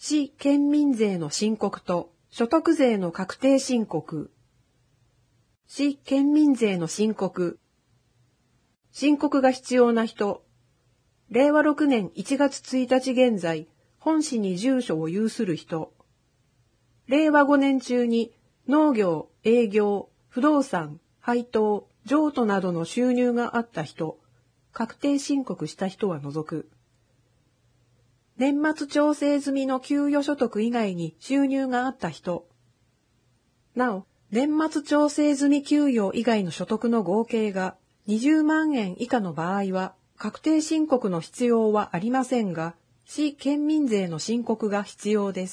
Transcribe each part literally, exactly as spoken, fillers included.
市県民税の申告と所得税の確定申告。市県民税の申告。申告が必要な人。れいわろくねんいちがつついたち現在、本市に住所を有する人。れいわごねん中に農業、営業、不動産、配当、譲渡などの収入があった人。確定申告した人は除く。年末調整済みの給与所得以外に収入があった人。なお、年末調整済み給与以外の所得の合計がにじゅうまんえん以下の場合は、確定申告の必要はありませんが、市県民税の申告が必要です。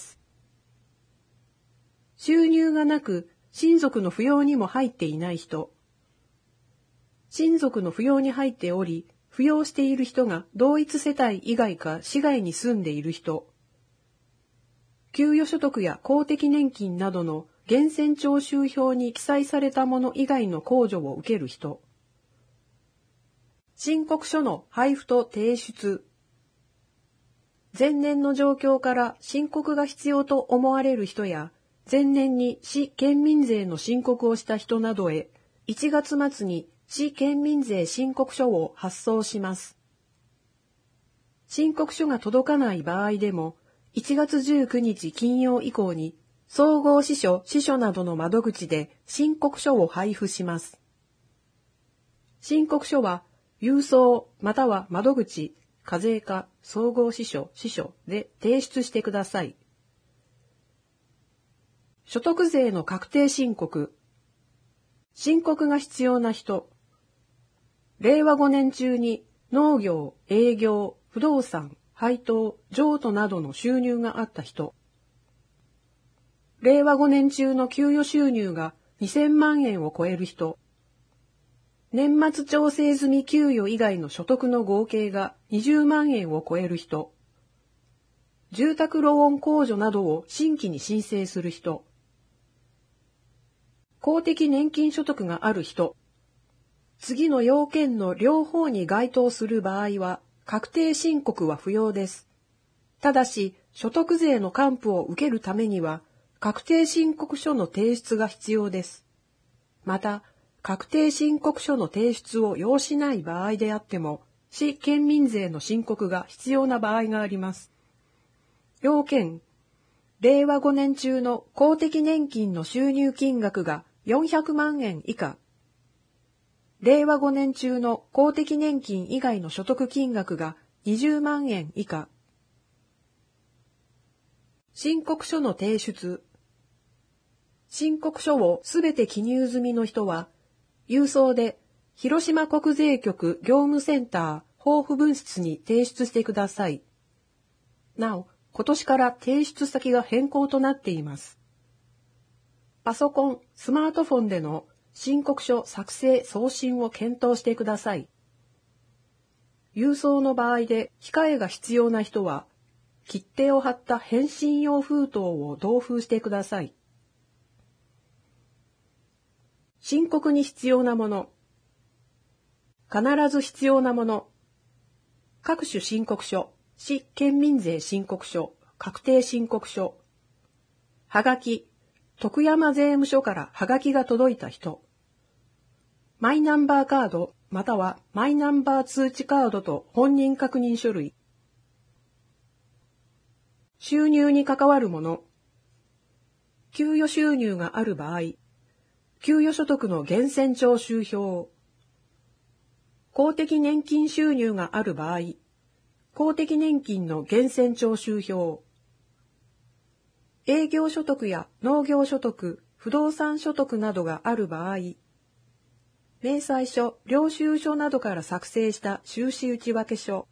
収入がなく、親族の扶養にも入っていない人。親族の扶養に入っており、扶養している人が同一世帯以外か市外に住んでいる人。給与所得や公的年金などの源泉徴収票に記載されたもの以外の控除を受ける人。申告書の配布と提出。前年の状況から申告が必要と思われる人や、前年に市県民税の申告をした人などへ、いちがつまつに市県民税申告書を発送します。申告書が届かない場合でも、いちがつじゅうくにち金曜以降に、総合支所、支所などの窓口で申告書を配布します。申告書は、郵送または窓口、課税課、総合支所、支所で提出してください。所得税の確定申告。申告が必要な人。れいわごねん中に農業、営業、不動産、配当、譲渡などの収入があった人。れいわごねん中の給与収入がにせんまんえんを超える人。年末調整済み給与以外の所得の合計がにじゅうまんえんを超える人。住宅ローン控除などを新規に申請する人。公的年金所得がある人。次の要件の両方に該当する場合は、確定申告は不要です。ただし、所得税の還付を受けるためには、確定申告書の提出が必要です。また、確定申告書の提出を要しない場合であっても、市県民税の申告が必要な場合があります。要件、れいわごねん中の公的年金の収入金額がよんひゃくまんえん以下。れいわごねん中の公的年金以外の所得金額がにじゅうまんえん以下。申告書の提出。申告書をすべて記入済みの人は、郵送で広島国税局業務センター豊富分室に提出してください。なお、今年から提出先が変更となっています。パソコン、スマートフォンでの申告書作成送信を検討してください。郵送の場合で控えが必要な人は、切手を貼った返信用封筒を同封してください。申告に必要なもの。必ず必要なもの。各種申告書、市県民税申告書、確定申告書。はがき、徳山税務署からはがきが届いた人。マイナンバーカードまたはマイナンバー通知カードと本人確認書類。収入に関わるもの。給与収入がある場合、給与所得の源泉徴収票。公的年金収入がある場合、公的年金の源泉徴収票。営業所得や農業所得、不動産所得などがある場合、明細書、領収書などから作成した収支内訳書。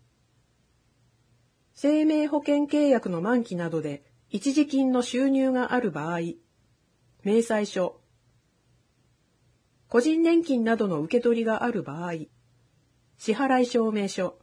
生命保険契約の満期などで一時金の収入がある場合、明細書。個人年金などの受け取りがある場合、支払い証明書。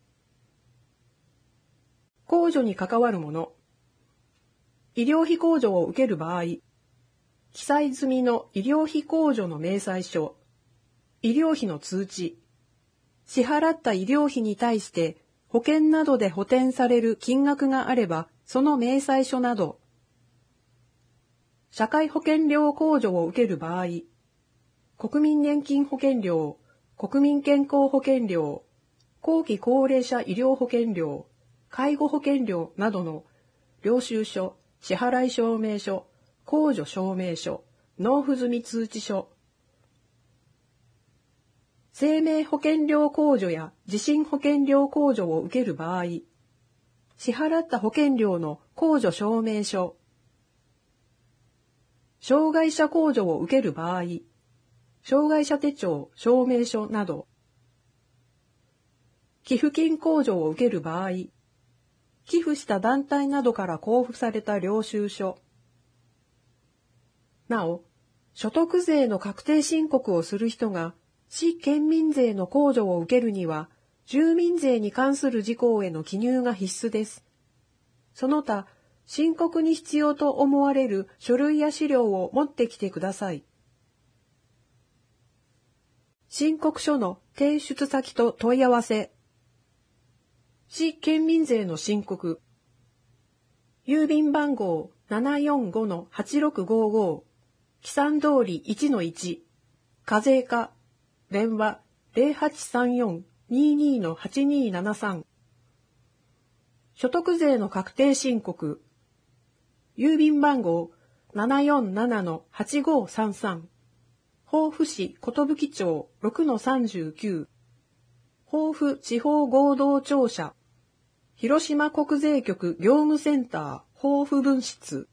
控除に関わるもの。医療費控除を受ける場合、記載済みの医療費控除の明細書、医療費の通知、支払った医療費に対して保険などで補填される金額があればその明細書など、社会保険料控除を受ける場合、国民年金保険料、国民健康保険料、後期高齢者医療保険料、介護保険料などの領収書、支払い証明書、控除証明書、納付済通知書、生命保険料控除や地震保険料控除を受ける場合、支払った保険料の控除証明書、障害者控除を受ける場合、障害者手帳証明書など、寄付金控除を受ける場合、寄付した団体などから交付された領収書。なお、所得税の確定申告をする人が市県民税の控除を受けるには、住民税に関する事項への記入が必須です。その他、申告に必要と思われる書類や資料を持ってきてください。申告書の提出先と問い合わせ。市県民税の申告。郵便番号 ななよんごのはちろくごご、きさん通り いちのいち、課税課、電話 ゼロはちさんよん にーにーのはちにーななさん。所得税の確定申告。郵便番号 ななよんななのはちごさんさん、防府市寿町 ろくのさんじゅうきゅう、防府地方合同庁舎、広島国税局業務センター防府分室、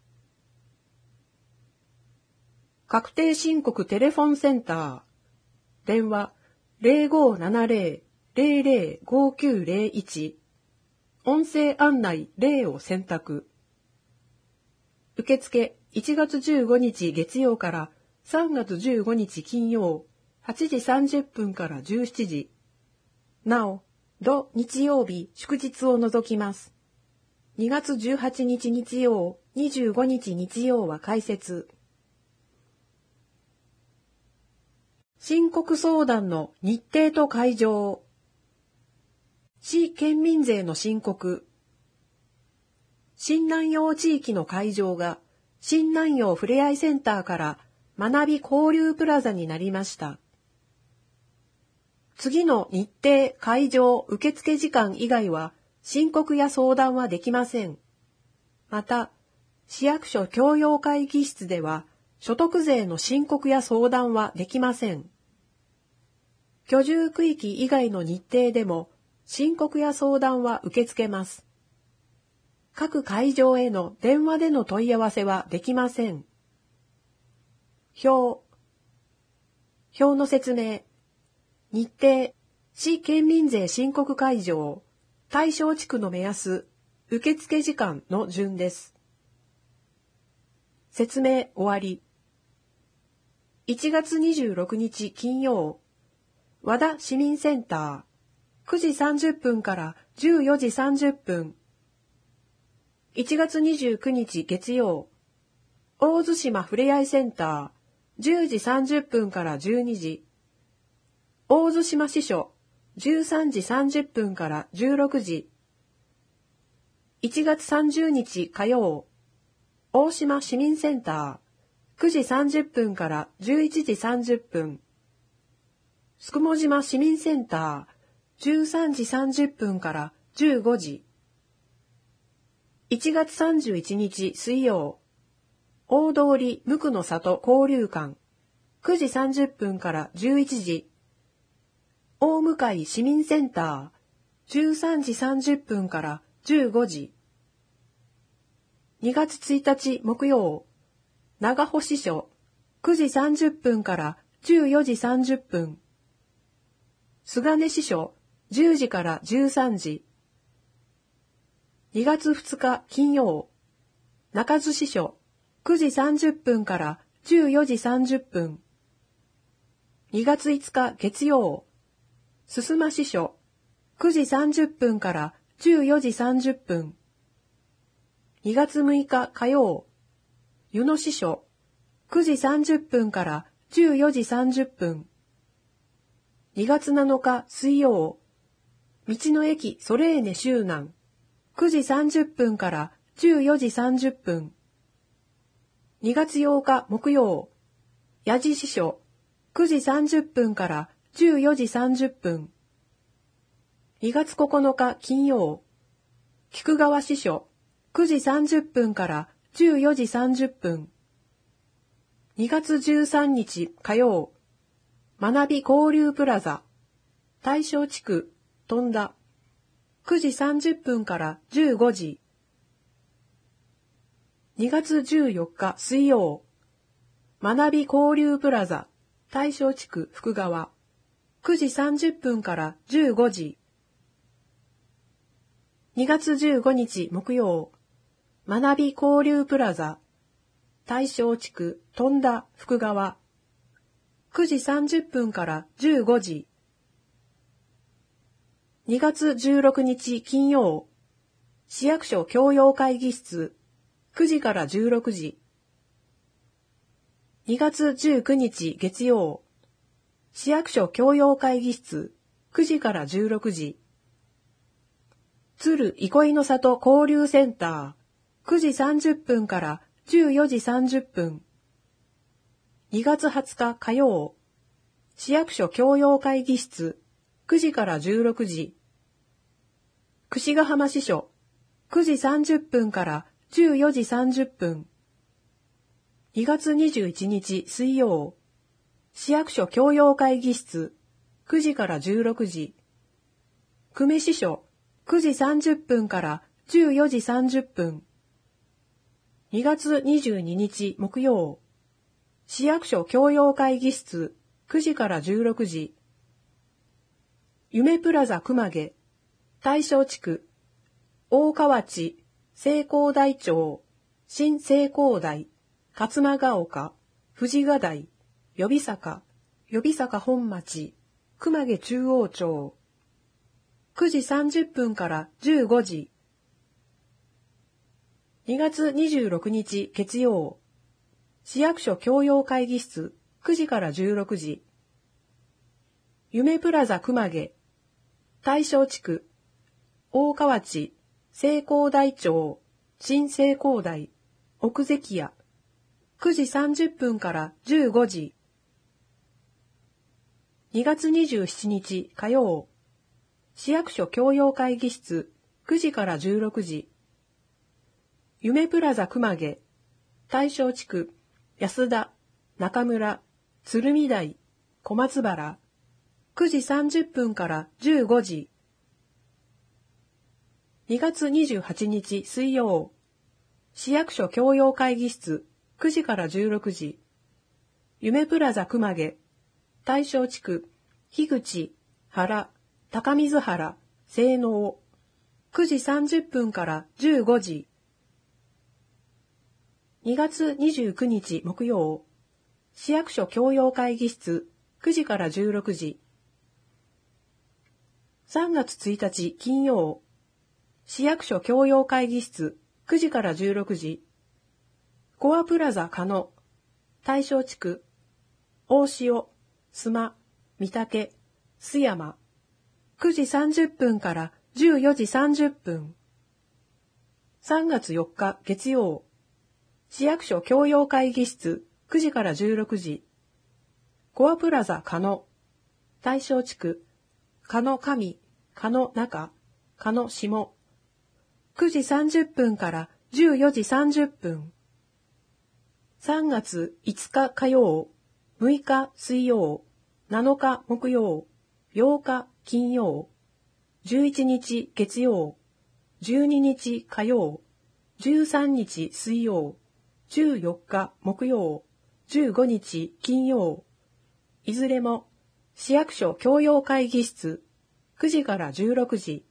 確定申告テレフォンセンター、電話 ゼロごななゼロ ゼロゼロごきゅうゼロいち、音声案内ゼロを選択。受付いちがつじゅうごにち月曜からさんがつじゅうごにち金曜はちじさんじゅっぷんからじゅうしちじ。なお、土日曜日祝日を除きます。にがつじゅうはちにち日曜、にじゅうごにち日曜は開設。申告相談の日程と会場。市県民税の申告。新南陽地域の会場が新南陽ふれあいセンターから学び交流プラザになりました。次の日程、会場、受付時間以外は申告や相談はできません。また、市役所教養会議室では所得税の申告や相談はできません。居住区域以外の日程でも申告や相談は受け付けます。各会場への電話での問い合わせはできません。表。表の説明。日程、市県民税申告会場、対象地区の目安、受付時間の順です。説明終わり。いちがつにじゅうろくにち金曜、和田市民センター、くじさんじゅっぷんからじゅうよじさんじゅっぷん。いちがつにじゅうくにち月曜、大津島ふれあいセンター、じゅうじさんじゅっぷんからじゅうにじ。大津島支所、じゅうさんじさんじゅっぷんからじゅうろくじ。いちがつさんじゅうにち火曜、大島市民センター、くじさんじゅっぷんからじゅういちじさんじゅっぷん。すくも島市民センター、じゅうさんじさんじゅっぷんからじゅうごじ。いちがつさんじゅういちにち水曜、大通無垢の里交流館、くじさんじゅっぷんからじゅういちじ。大向市民センター、じゅうさんじさんじゅっぷんからじゅうごじ。にがつついたち木曜、長保支所、くじさんじゅっぷんからじゅうよじさんじゅっぷん。菅根支所、じゅうじからじゅうさんじ。にがつふつか金曜、中津支所、くじさんじゅっぷんからじゅうよじさんじゅっぷん。にがついつか月曜、須磨支所、くじさんじゅっぷんからじゅうよじさんじゅっぷん。にがつむいか火曜、湯野支所、くじさんじゅっぷんからじゅうよじさんじゅっぷん。にがつなのか水曜、道の駅ソレーネ周南、くじさんじゅっぷんからじゅうよじさんじゅっぷん。にがつようか木曜、矢地支所、くじさんじゅっぷんからじゅうよじさんじゅっぷん。にがつここのか金曜、菊川支所、くじさんじゅっぷんからじゅうよじさんじゅっぷん。にがつじゅうさんにち火曜、学び交流プラザ、大正地区、富田、くじさんじゅっぷんからじゅうごじ。にがつじゅうよっか水曜、学び交流プラザ、大正地区福川、くじさんじゅっぷんからじゅうごじ。にがつじゅうごにち木曜、学び交流プラザ、大正地区富田福川、くじさんじゅっぷんからじゅうごじ。にがつじゅうろくにち金曜、市役所教養会議室、くじからじゅうろくじ。にがつじゅうくにち月曜、市役所教養会議室、くじからじゅうろくじ。鶴憩いの里交流センター、くじさんじゅっぷんからじゅうよじさんじゅっぷん。にがつはつか火曜、市役所教養会議室、くじからじゅうろくじ。櫛ヶ浜支所、くじさんじゅっぷんからじゅうよじさんじゅっぷん。にがつにじゅういちにち水曜、市役所教養会議室、くじからじゅうろくじ。久米支所、くじさんじゅっぷんからじゅうよじさんじゅっぷん。にがつにじゅうににち木曜、市役所教養会議室、くじからじゅうろくじ。夢プラザ熊毛、大正地区、大河内、西光台町、新西光台、勝間が丘、富士ヶ台、予備坂、予備坂本町、熊毛中央町。くじさんじゅっぷんからじゅうごじ。にがつにじゅうろくにち月曜、市役所教養会議室、くじからじゅうろくじ。夢プラザ熊毛、大正地区、大河内、西光台町、新西光台、奥関屋、くじさんじゅっぷんからじゅうごじ。にがつにじゅうしちにち火曜、市役所教養会議室、くじからじゅうろくじ。夢プラザ熊毛、大正地区、安田、中村、鶴見台、小松原、くじさんじゅっぷんからじゅうごじ。にがつにじゅうはちにち水曜、市役所教養会議室、くじからじゅうろくじ。夢プラザ熊毛、大正地区、樋口、原、高水原、西能、くじさんじゅっぷんからじゅうごじ。にがつにじゅうくにち木曜、市役所教養会議室、くじからじゅうろくじ。さんがつついたち金曜、市役所教養会議室、くじからじゅうろくじ。コアプラザ加野、大正地区、大塩、須磨、御嶽、須山、くじさんじゅっぷんからじゅうよじさんじゅっぷん。さんがつよっか月曜、市役所教養会議室、くじからじゅうろくじ。コアプラザ加野、大正地区、加野上、加野中、加野下、くじさんじゅっぷんからじゅうよじさんじゅっぷん。さんがついつか火曜、むいか水曜、なのか木曜、ようか金曜、じゅういちにち月曜、じゅうににち火曜、じゅうさんにち水曜、じゅうよっか木曜、じゅうごにち金曜、いずれも市役所教養会議室、くじからじゅうろくじ。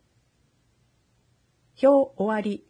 表終わり。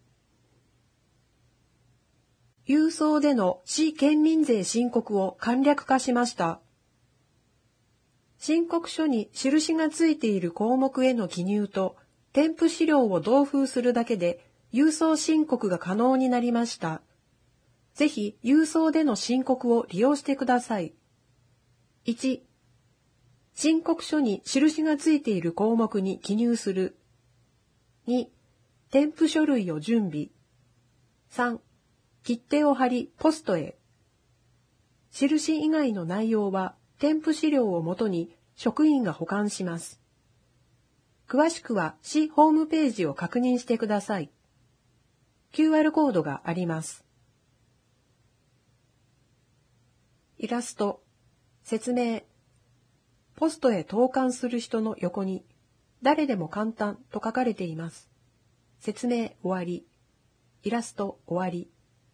郵送での市県民税申告を簡略化しました。申告書に印がついている項目への記入と添付資料を同封するだけで郵送申告が可能になりました。ぜひ郵送での申告を利用してください。いち、申告書に印がついている項目に記入する。に、添付書類を準備。 さん、切手を貼りポストへ。印以外の内容は添付資料をもとに職員が保管します。詳しくは市ホームページを確認してください。キューアール コードがあります。イラスト、説明。ポストへ投函する人の横に、誰でも簡単と書かれています。説明終わり。イラスト終わり。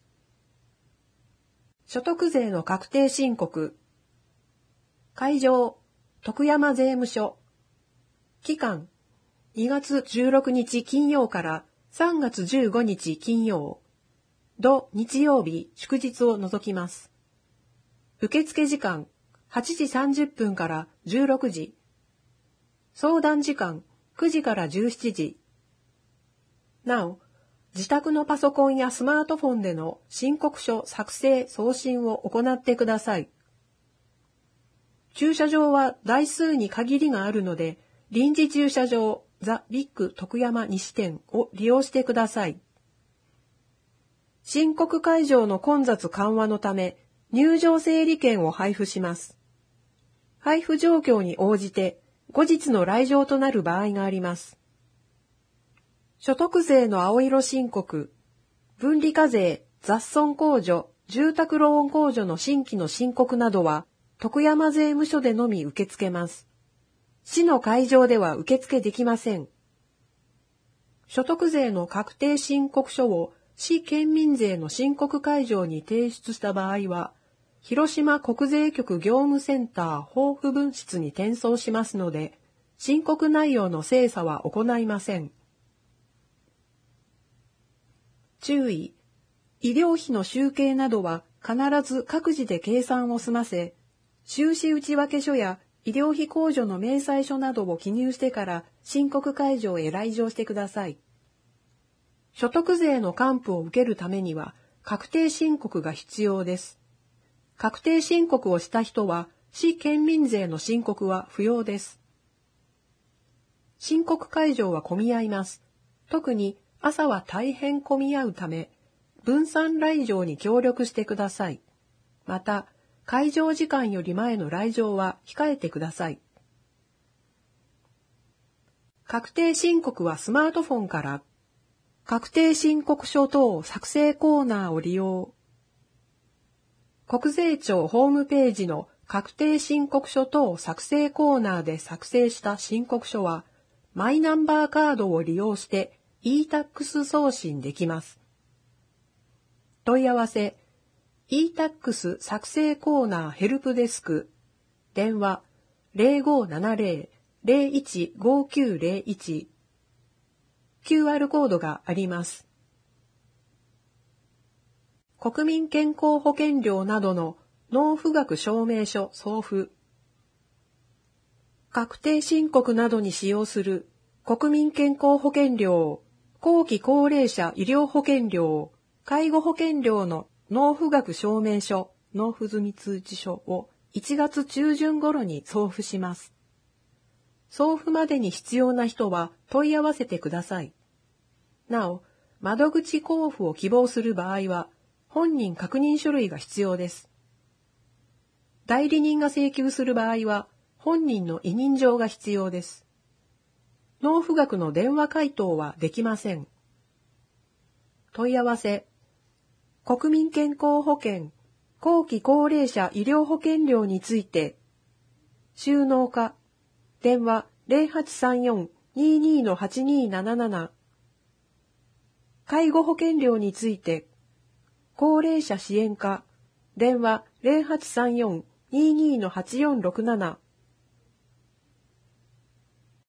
所得税の確定申告。会場、徳山税務署。期間、にがつじゅうろくにち金曜からさんがつじゅうごにち金曜。土日曜日祝日を除きます。受付時間、はちじさんじゅっぷんからじゅうろくじ。相談時間、くじからじゅうしちじ。なお、自宅のパソコンやスマートフォンでの申告書作成送信を行ってください。駐車場は台数に限りがあるので、臨時駐車場ザ・ビッグ徳山西店を利用してください。申告会場の混雑緩和のため、入場整理券を配布します。配布状況に応じて、後日の来場となる場合があります。所得税の青色申告、分離課税、雑損控除、住宅ローン控除の新規の申告などは、徳山税務署でのみ受け付けます。市の会場では受付できません。所得税の確定申告書を市県民税の申告会場に提出した場合は、広島国税局業務センター交付分室に転送しますので、申告内容の精査は行いません。注意。医療費の集計などは必ず各自で計算を済ませ、収支内訳書や医療費控除の明細書などを記入してから申告会場へ来場してください。所得税の還付を受けるためには確定申告が必要です。確定申告をした人は、市県民税の申告は不要です。申告会場は混み合います。特に朝は大変混み合うため、分散来場に協力してください。また、会場時間より前の来場は控えてください。確定申告はスマートフォンから、確定申告書等作成コーナーを利用。国税庁ホームページの確定申告書等作成コーナーで作成した申告書は、マイナンバーカードを利用して イータックス 送信できます。問い合わせ、イータックス 作成コーナーヘルプデスク、電話 ゼロごななゼロ ゼロいちごきゅうゼロいち、キューアール コードがあります。国民健康保険料などの納付額証明書送付。確定申告などに使用する国民健康保険料、後期高齢者医療保険料、介護保険料の納付額証明書、納付済通知書をいちがつちゅうじゅん頃に送付します。送付までに必要な人は問い合わせてください。なお、窓口交付を希望する場合は、本人確認書類が必要です。代理人が請求する場合は、本人の委任状が必要です。納付額の電話回答はできません。問い合わせ、国民健康保険、後期高齢者医療保険料について、収納課、電話 ゼロはちさんよん にーにー はちにーなななな、介護保険料について、高齢者支援課、電話 ゼロはちさんよん にーにー はちよんろくなな、